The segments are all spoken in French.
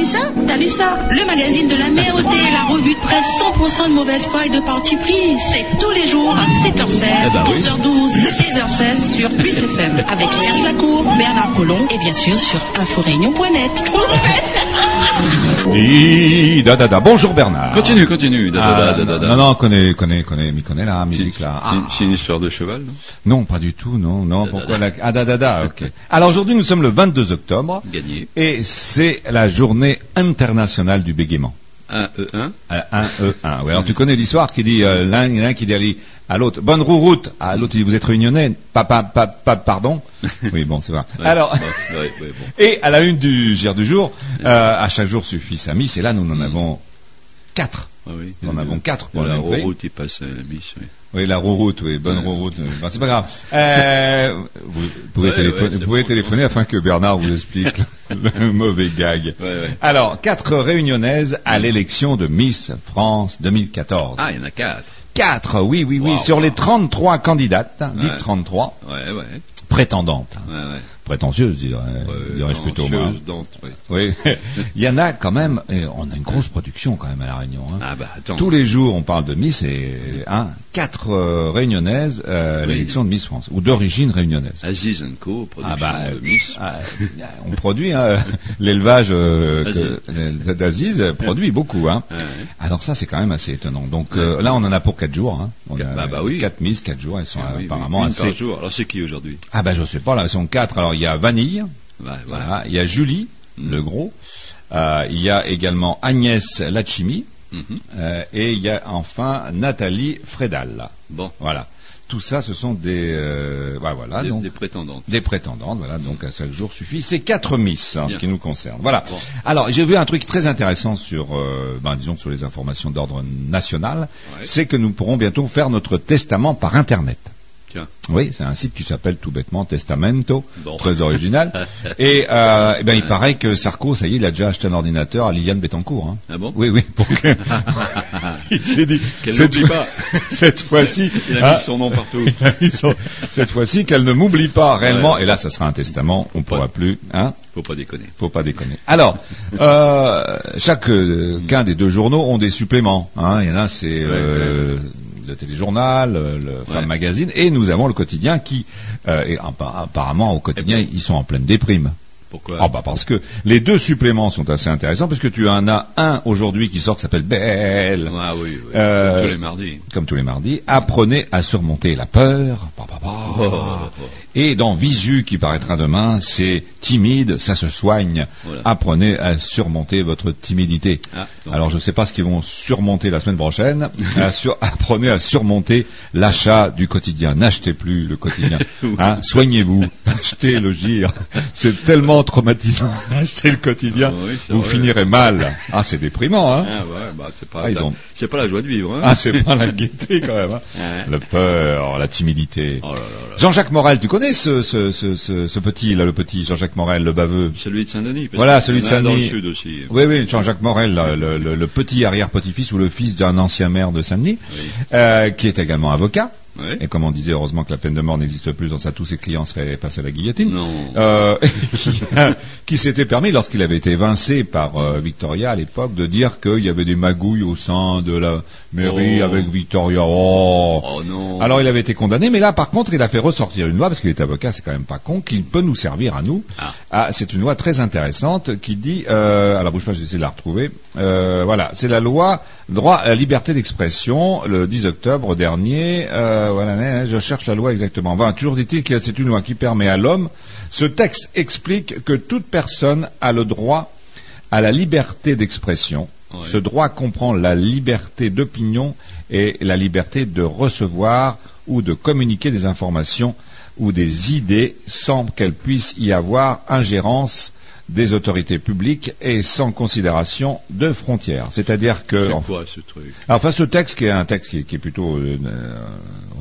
vu ça? T'as lu ça? Le magazine de la merde, la revue de presse 100% de mauvaise foi et de parti pris. C'est tous les jours à 7h16, 11h12 et 16h16 sur Plus FM. Avec Serge Lacour, Bernard Collomb et bien sûr sur inforéunion.net. Bonjour Bernard. Continue. Non, m'y connaît la musique là. C'est une histoire de cheval, non? Non, pas du tout, non. Pourquoi la... ok. Alors aujourd'hui, nous sommes le 22 octobre. Gagné. Et c'est la journée internationale du bégaiement. 1E1. 1E1. Oui, alors tu connais l'histoire qui dit, l'un qui dit à l'autre, bonne route. À l'autre, il dit, vous êtes réunionnais? Pardon? Oui, bon, c'est vrai. Ouais, alors, bon. Et à la une du GR du jour, à chaque jour suffit sa mise, et là, nous en avons 4. Oui. Nous en avons 4 pour la la route, il passe bis, oui. Oui, la route, oui, bonne route. Ben, c'est pas grave. Vous pouvez téléphoner afin que Bernard vous explique le mauvais gag. Ouais. Alors, 4 réunionnaises à l'élection de Miss France 2014. Ah, il y en a 4. 4, oui. Wow. Sur les 33 candidates, dites 33, Ouais. prétendantes. Ouais. Prétentieuses, dirais-je plutôt moi. Oui. Il y en a quand même, on a une grosse production quand même à La Réunion. Hein. Ah bah attends. Tous les jours, on parle de Miss et 4 réunionnaises à l'élection de Miss France, ou d'origine réunionnaise. Aziz & Co, production de Miss. On produit, l'élevage d'Aziz produit beaucoup. Hein. Ouais. Alors ça, c'est quand même assez étonnant. Donc là, on en a pour 4 jours. Hein. On a oui. 4 Miss, 4 jours, elles sont apparemment une assez... par jour. Alors c'est qui aujourd'hui? Ah ben je sais pas, là, elles sont 4. Alors il y a Vanille, voilà. Il y a Julie, le gros. Il y a également Agnès Lachimi. Et il y a enfin Nathalie Fredal. Bon. Voilà. Tout ça, ce sont des prétendantes. Des prétendantes, voilà. Donc à chaque jour suffit. C'est 4 Miss, en ce qui nous concerne. Voilà. Bon. Alors j'ai vu un truc très intéressant sur, disons sur les informations d'ordre national. Ouais. C'est que nous pourrons bientôt faire notre testament par Internet. Tiens. Oui, c'est un site qui s'appelle tout bêtement Testamento, très original. Et il paraît que Sarko, ça y est, il a déjà acheté un ordinateur à Liliane Bettencourt. Hein. Ah bon? Oui, pour que... il s'est dit qu'elle n'oublie pas. Cette fois-ci, il a mis son nom partout. Cette fois-ci, qu'elle ne m'oublie pas réellement. Et là, ça sera un testament. On ne pourra plus. Hein. Faut pas déconner. Alors, chacun des 2 journaux ont des suppléments. Hein. Il y en a, c'est le téléjournal, le Femme Magazine, et nous avons le quotidien qui, apparemment, au quotidien, ils sont en pleine déprime. Pourquoi? Parce que les 2 suppléments sont assez intéressants, parce que tu en as un aujourd'hui qui sort, qui s'appelle Belle. Ah oui. Comme tous les mardis. Apprenez à surmonter la peur. Et dans Visu, qui paraîtra demain, c'est timide, ça se soigne. Voilà. Apprenez à surmonter votre timidité. Alors je ne sais pas ce qu'ils vont surmonter la semaine prochaine. Apprenez à surmonter l'achat du quotidien. N'achetez plus le quotidien. Soignez-vous. Achetez le GIR. C'est tellement traumatisant. Achetez le quotidien. Vous finirez mal. C'est déprimant. Hein. C'est pas la joie de vivre. Hein. C'est pas la gaieté quand même. Hein. La peur, la timidité. Jean-Jacques Morel, tu connais ce petit là, le petit Jean-Jacques Morel, le baveux. Celui de Saint-Denis. Voilà, celui de Saint-Denis. Dans le sud aussi. Oui, Jean-Jacques Morel, le petit arrière-petit-fils ou le fils d'un ancien maire de Saint-Denis, qui est également avocat. Ouais. Et comme on disait, heureusement que la peine de mort n'existe plus, dans ça tous ses clients seraient passés à la guillotine. Non. Qui s'était permis, lorsqu'il avait été évincé par Victoria à l'époque, de dire qu'il y avait des magouilles au sein de la mairie avec Victoria. Oh non. Alors il avait été condamné, mais là par contre il a fait ressortir une loi, parce qu'il est avocat, c'est quand même pas con, qu'il peut nous servir à nous. C'est une loi très intéressante qui dit, alors bouge pas, je vais essayer de la retrouver. Voilà, c'est la loi droit à la liberté d'expression, le 10 octobre dernier. Voilà, je cherche la loi exactement. Toujours dit-il que c'est une loi qui permet à l'homme. Ce texte explique que toute personne a le droit à la liberté d'expression. Ouais. Ce droit comprend la liberté d'opinion et la liberté de recevoir ou de communiquer des informations ou des idées sans qu'elles puissent y avoir ingérence des autorités publiques et sans considération de frontières. C'est-à-dire que... C'est quoi ce truc? Alors, ce texte qui est un texte qui est plutôt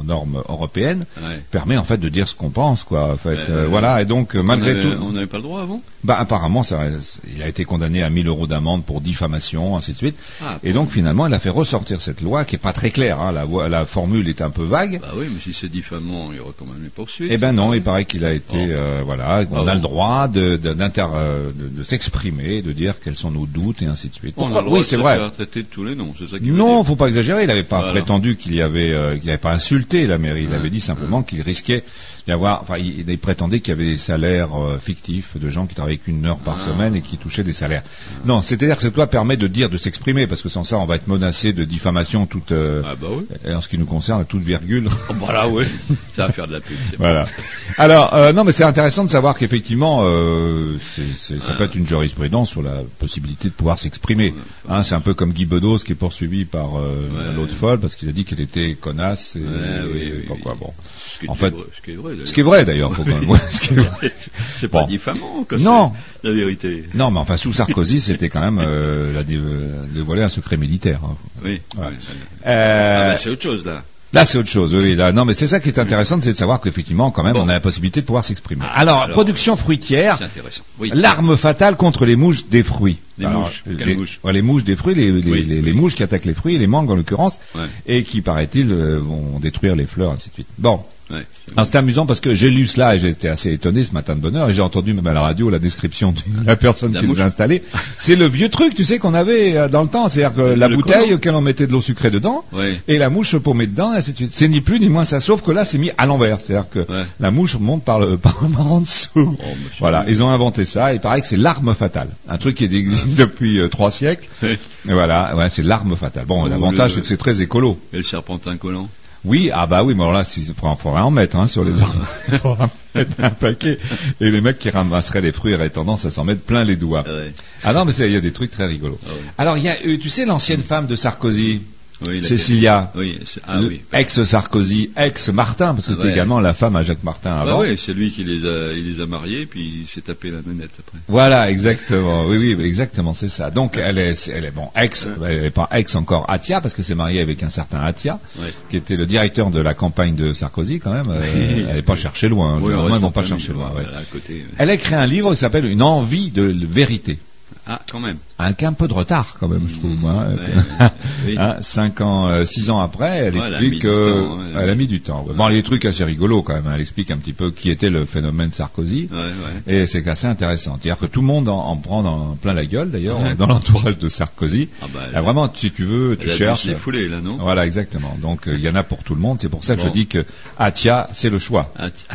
normes européennes, permet en fait de dire ce qu'on pense, quoi. En fait, voilà. Et donc malgré tout, on n'avait pas le droit avant. Bah apparemment, il a été condamné à 1 000 € d'amende pour diffamation, ainsi de suite. Et donc finalement, il a fait ressortir cette loi qui est pas très claire. Hein. La formule est un peu vague. Bah oui, mais si c'est diffamant, il y aura quand même les poursuites. Eh ben non, il paraît qu'il a été, voilà, on a le droit de s'exprimer, de dire quels sont nos doutes et ainsi de suite. On a le droit de se faire traiter de tous les noms, c'est ça qu'il veut dire. Non, faut pas exagérer. Il n'avait pas prétendu qu'il avait pas insulté la mairie. Il avait dit simplement qu'il risquait d'y avoir. Enfin, il prétendait qu'il y avait des salaires fictifs de gens qui travaillaient qu'1 heure par semaine et qui touchaient des salaires. Non, c'est-à-dire que cette loi permet de dire, de s'exprimer, parce que sans ça, on va être menacé de diffamation toute. En ce qui nous concerne, toute virgule. Voilà, oui. Ça va faire de la pub. Voilà. Alors, non, mais c'est intéressant de savoir qu'effectivement, ça peut être une jurisprudence sur la possibilité de pouvoir s'exprimer. Hein, c'est un peu comme Guy Bedos qui est poursuivi par l'autre folle parce qu'il a dit qu'elle était connasse. Quoi. Bon. Ce qui est vrai d'ailleurs. Faut quand même. C'est pas diffamant. Non. La vérité. Non, mais enfin sous Sarkozy, c'était quand même dévoiler un secret militaire. Hein. Oui. C'est autre chose là. Là, c'est autre chose, oui. Là, non, mais c'est ça qui est intéressant, c'est de savoir qu'effectivement, quand même, on a la possibilité de pouvoir s'exprimer. Alors, production fruitière, l'arme fatale contre les mouches des fruits. Les mouches des fruits, les mouches qui attaquent les fruits, les mangues en l'occurrence, et qui, paraît-il, vont détruire les fleurs, ainsi de suite. Bon. Alors c'est amusant parce que j'ai lu cela et j'étais assez étonné ce matin de bonne heure et j'ai entendu même à la radio la description de la personne qui nous a installé. C'est le vieux truc, tu sais, qu'on avait dans le temps, c'est-à-dire que la bouteille auquel on mettait de l'eau sucrée dedans et la mouche paumée dedans, et ainsi de suite. C'est ni plus ni moins ça, sauf que là c'est mis à l'envers, c'est-à-dire que la mouche monte par en dessous. Voilà, ils ont inventé ça et il paraît que c'est l'arme fatale, un truc qui existe depuis 3 siècles. Et voilà, c'est l'arme fatale. Bon, l'avantage c'est que c'est très écolo. Et le serpentin collant. Oui, mais alors là, il faudrait en mettre sur les arbres. Il faudra en mettre un paquet. Et les mecs qui ramasseraient les fruits auraient tendance à s'en mettre plein les doigts. Ah non, mais il y a des trucs très rigolos. Alors, il y a, tu sais, l'ancienne femme de Sarkozy, Cécilia, ex-Sarkozy, ex-Martin, parce que c'était également la femme à Jacques Martin avant. Oui, c'est lui qui les a mariés, puis il s'est tapé la manette après. Voilà, exactement. Oui, exactement, c'est ça. Donc, elle est bon, elle est pas ex encore Atia, parce que c'est mariée avec un certain Atia, qui était le directeur de la campagne de Sarkozy, quand même. Elle n'est pas cherchée loin. Ils vont pas chercher loin. Elle a écrit un livre qui s'appelle Une envie de vérité. Ah, quand même. Avec un peu de retard, quand même, je trouve, moi. 6 ans après, elle explique qu'elle a mis du temps. Bon, il y a des trucs assez rigolos, quand même. Elle explique un petit peu qui était le phénomène Sarkozy. Et c'est assez intéressant. C'est-à-dire que tout le monde en prend plein la gueule, d'ailleurs, dans l'entourage de Sarkozy. Vraiment, si tu veux, tu cherches. Elle a foulé, là, non? Voilà, exactement. Donc, il y en a pour tout le monde. C'est pour ça que je dis que Atia, c'est le choix.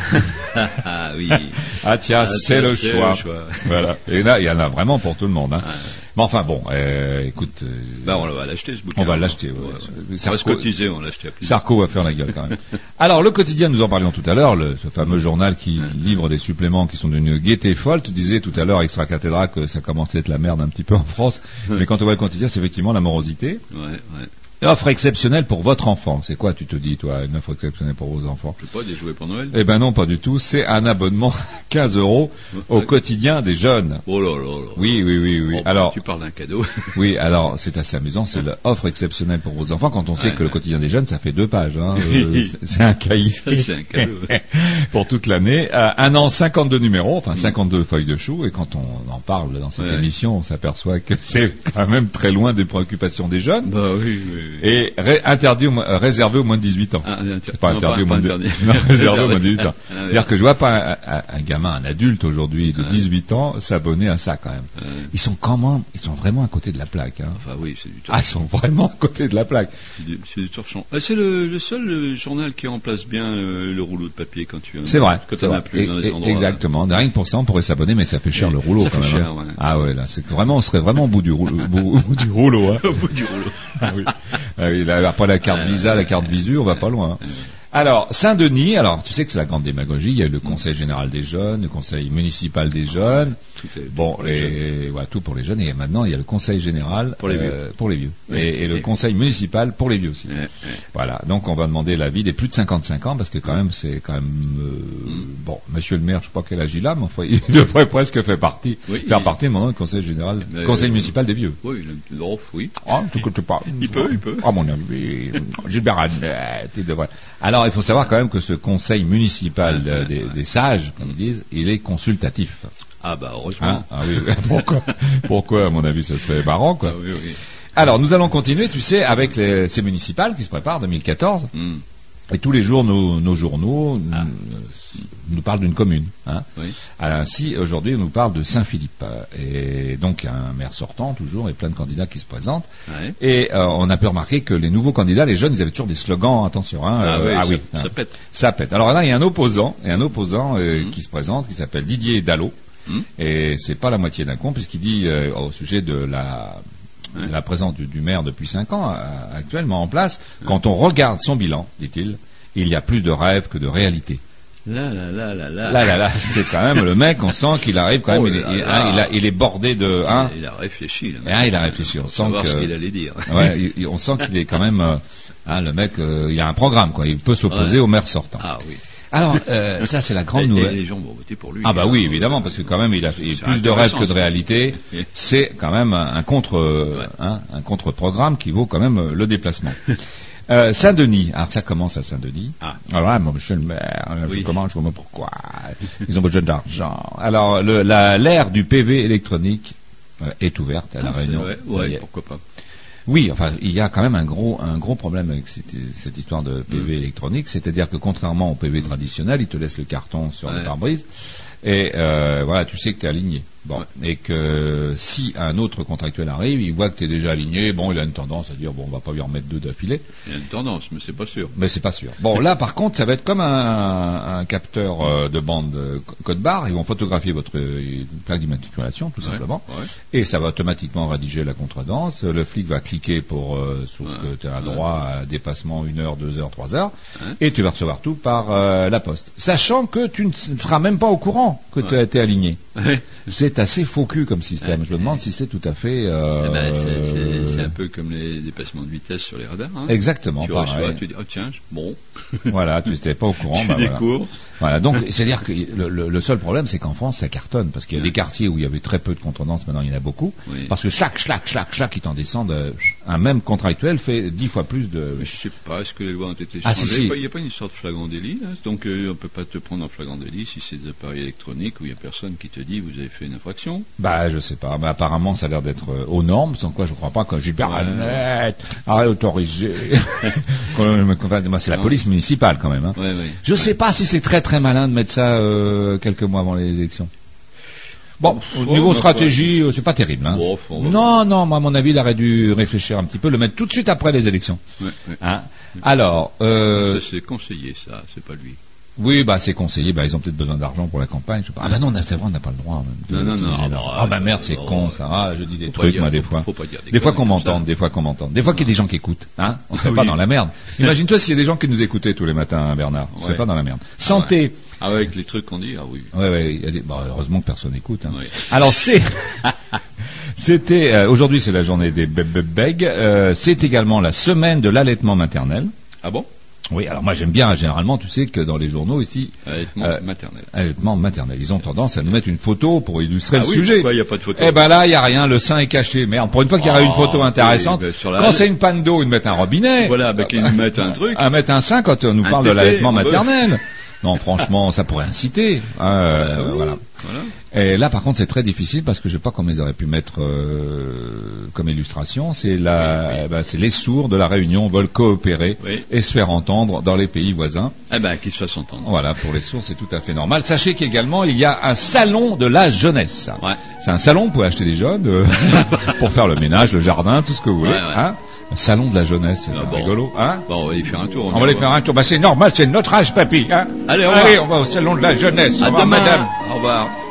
Oui. Atia, c'est le choix. Voilà. Et là, il y en a vraiment pour tout le monde. Mais enfin bon, écoute. On va l'acheter ce bouquin. On va l'acheter. On va se cotiser, on l'acheter. Sarko va faire la gueule quand même. Alors le quotidien, nous en parlions tout à l'heure, ce fameux journal qui livre des suppléments qui sont d'une gaieté folle. Tu disais tout à l'heure, Extra Cathédra, que ça commençait à être la merde un petit peu en France. Mais quand on voit le quotidien, c'est effectivement la morosité. Offre exceptionnelle pour votre enfant. C'est quoi, tu te dis, toi, une offre exceptionnelle pour vos enfants? Je sais pas, des jouets pour Noël? Eh ben non, pas du tout. C'est un abonnement 15 € au quotidien des jeunes. Oh là là là. Oui. Alors, tu parles d'un cadeau. Oui, alors, c'est assez amusant. C'est l'offre exceptionnelle pour vos enfants quand on sait que le quotidien des jeunes, ça fait 2 pages. C'est un cahier. C'est un cadeau. Pour toute l'année. 1 an, 52 numéros, enfin 52 feuilles de chou. Et quand on en parle dans cette émission, on s'aperçoit que c'est quand même très loin des préoccupations des jeunes. Bah oui. Et réservé aux moins de 18 ans. Pas interdit aux moins de 18 ans. C'est-à-dire que je vois pas un gamin, un adulte aujourd'hui de 18 ans s'abonner à ça quand même. Ils sont vraiment à côté de la plaque. Enfin oui, c'est du ils sont vraiment à côté de la plaque. C'est du torchon. C'est le seul journal qui remplace bien le rouleau de papier quand tu. C'est vrai. Quand on n'a plus dans les endroits. Exactement. Rien que pour ça, on pourrait s'abonner, mais ça fait cher le rouleau quand même. Ça fait cher, Ah ouais, là, c'est vraiment, on serait vraiment au bout du rouleau. Au bout du rouleau. Au bout du rouleau. Après la carte Visa, la carte Visu, on va pas loin. Alors, Saint-Denis, alors tu sais que c'est la grande démagogie, il y a eu le Conseil général des jeunes, le Conseil municipal des jeunes, tout pour les jeunes, et maintenant il y a le Conseil général pour les vieux, et le Conseil municipal pour les vieux aussi. Voilà, donc on va demander l'avis des plus de 55 ans, parce que c'est quand même monsieur le maire, je sais pas quel âge il a, mais enfin, il devrait presque faire partie maintenant du Conseil général, Conseil municipal des vieux. Oui, oui. Tu sais pas. Il peut. À mon avis, Gilbert, tu devrais. Alors, Alors, il faut savoir quand même que ce conseil municipal des sages, comme ils disent, il est consultatif. Ah bah heureusement. Ah oui. Pourquoi, à mon avis, ça serait marrant, quoi. Ah, oui. Alors, nous allons continuer, tu sais, avec ces municipales qui se préparent 2014. Et tous les jours, nos journaux nous parlent d'une commune. Hein. Oui. Alors, ainsi, aujourd'hui, on nous parle de Saint-Philippe. Et donc, il y a un maire sortant, toujours, et plein de candidats qui se présentent. Ouais. Et on a pu remarquer que les nouveaux candidats, les jeunes, ils avaient toujours des slogans, attention. Hein, ça pète. Ça pète. Alors là, il y a un opposant qui se présente, qui s'appelle Didier Dallot. Et c'est pas la moitié d'un con, puisqu'il dit au sujet de la présence du maire depuis 5 ans, actuellement en place, quand on regarde son bilan, dit-il, il y a plus de rêves que de réalité. Là, c'est quand même le mec, on sent qu'il arrive quand même, il est bordé de... Hein, il a réfléchi. Il a réfléchi, on sent ce qu'il allait dire. Ouais, on sent qu'il est quand même... le mec, il a un programme, quoi. Il peut s'opposer au maire sortant. Ah oui. Alors, ça c'est la grande nouvelle. Et les gens vont voter pour lui. Ah bah oui, évidemment, parce que quand même il a plus de rêves que de réalité. C'est quand même un contre-programme qui vaut quand même le déplacement. Saint-Denis, alors ça commence à Saint-Denis. Alors là, monsieur le maire, je commence, je vois pourquoi. Ils ont besoin d'argent. Alors l'ère du PV électronique est ouverte à la Réunion. Ouais, pourquoi pas. Oui, enfin, il y a quand même un gros problème avec cette histoire de PV électronique, c'est-à-dire que contrairement au PV traditionnel, il te laisse le carton sur le pare-brise, et voilà, tu sais que tu es aligné. Bon, et que si un autre contractuel arrive, il voit que tu es déjà aligné, bon, il a une tendance à dire, bon, on va pas lui en mettre 2 d'affilée. Il a une tendance, mais c'est pas sûr. Mais c'est pas sûr. Bon, là, par contre, ça va être comme un capteur de bande code barre. Ils vont photographier votre plaque d'immatriculation, tout simplement. Et ça va automatiquement rédiger la contredanse. Le flic va cliquer sur ce que tu as droit à dépassement 1 heure, 2 heures, 3 heures. Et tu vas recevoir tout par la poste. Sachant que tu ne seras même pas au courant que tu as été aligné. C'est assez faux cul comme système. Je me demande si c'est tout à fait... c'est un peu comme les dépassements de vitesse sur les radars. Hein. Exactement. Tu reçois, tu dis, oh tiens, bon. Voilà, tu n'étais pas au courant. Tu découvres. Voilà, donc c'est-à-dire que le seul problème, c'est qu'en France, ça cartonne, parce qu'il y a des quartiers où il y avait très peu de contredanse, maintenant il y en a beaucoup, parce que chaque, ils t'en descendent, un même contractuel fait 10 fois plus de... Je sais pas, est-ce que les lois ont été changées? Si. Il n'y a pas une histoire de flagrant délit, là. Donc on peut pas te prendre en flagrant délit si c'est des appareils électroniques où il y a personne qui te dit vous avez fait une infraction. Bah je sais pas, mais apparemment ça a l'air d'être aux normes, sans quoi je crois pas que Gilbert autorisé. C'est la police municipale quand même. Hein. Je sais pas si c'est très très malin de mettre ça quelques mois avant les élections. Bon, au niveau stratégie, c'est pas terrible. Hein. Non, moi à mon avis, il aurait dû réfléchir un petit peu, le mettre tout de suite après les élections. Hein. Alors, ça c'est conseillé, ça, c'est pas lui. Oui, c'est conseillé. Ils ont peut-être besoin d'argent pour la campagne. Je sais pas. Ah non, c'est vrai, on n'a pas le droit. Non. Merde, c'est con ça. Je dis des trucs, moi, des fois. Des fois qu'on m'entende, des fois qu'il y a des gens qui écoutent. Hein, on serait pas dans la merde. Imagine-toi s'il y a des gens qui nous écoutaient tous les matins, Bernard. On serait pas dans la merde. Santé. Avec les trucs qu'on dit, oui. Oui. Heureusement que personne n'écoute. Hein. Alors c'était aujourd'hui, c'est la journée des beg. C'est également la semaine de l'allaitement maternel. Ah bon? Oui, alors moi j'aime bien, généralement, tu sais que dans les journaux ici... Allaitement maternel. Ils ont tendance à nous mettre une photo pour illustrer le sujet. Pourquoi il n'y a pas de photo? Là, il n'y a rien, le sein est caché. Merde, pour une fois qu'il y aura une photo intéressante, quand c'est une panne d'eau, ils mettent un robinet. Voilà, qu'ils nous mettent un truc. Mettre un sein quand on nous parle de l'allaitement maternel. Non, franchement, ça pourrait inciter. Voilà. Et là, par contre, c'est très difficile parce que je sais pas comment ils auraient pu mettre comme illustration. C'est c'est les sourds de la Réunion veulent coopérer et se faire entendre dans les pays voisins. Qu'ils se fassent entendre. Voilà, pour les sourds, c'est tout à fait normal. Sachez qu'également, il y a un salon de la jeunesse. C'est un salon, vous pouvez acheter des jeunes pour faire le ménage, le jardin, tout ce que vous voulez. Hein. Un salon de la jeunesse, c'est rigolo. Hein. Bon, on va aller faire un tour. On va aller faire un tour. C'est normal, c'est notre âge, papy. Hein. Allez, on va au salon de la jeunesse. Au revoir, madame. Au revoir.